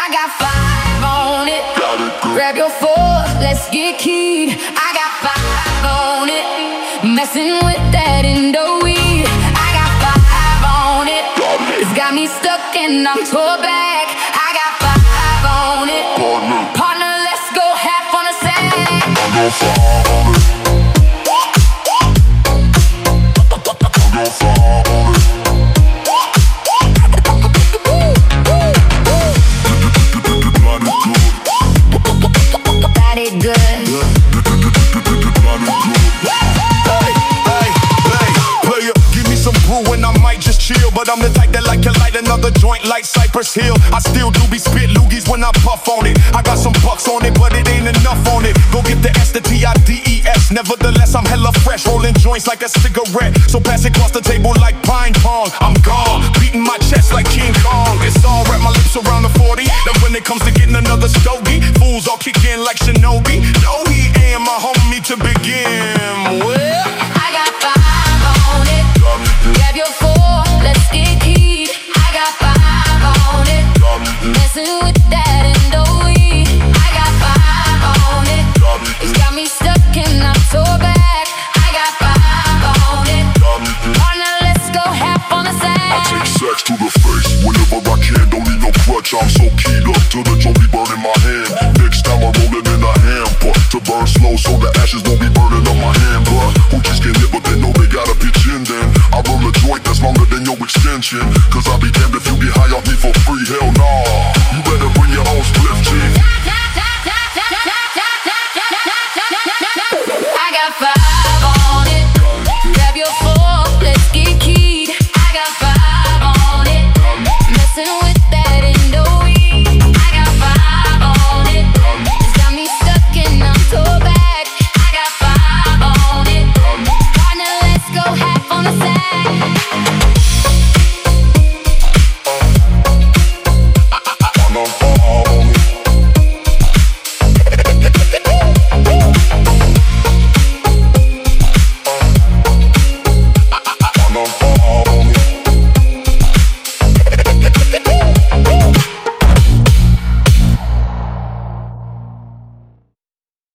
I got five on it. Grab your four, let's get keyed. I got five on it. Messing with that Indo weed. I got five on it. It's got me stuck and I'm tore back. I got five on it. Partner, let's go half on a sack. I got five on it. But I'm the type that like to light another joint like Cypress Hill. I still do be spit loogies when I puff on it. I got some bucks on it, but it ain't enough on it. Go get the S, the T-I-D-E-S. Nevertheless, I'm hella fresh, rolling joints like a cigarette. So pass it across the table like pine pong. I'm gone, beating my chest like King Kong. It's all wrap my lips around the 40. Then when it comes to getting another stogie, fools all kick in like Shinobi. No, he ain't my homie to begin with. I got five on it. Grab your four, let's get keyed. I got five on it. Messing with that Indo weed. I got five on it. It's got me stuck and I'm tore back. I got five on it. Partner, let's go half on a sack. I take sex to the face whenever I can. Don't need no crutch, I'm so keyed up till the joint be burning my hand. Next time I roll it in a hamper to burn slow so the ashes won't be burning up my hand. But who just get hit but they know they gotta pitch in then. I roll a joint that's longer than your extension. Cause I'll be damned if you get high off me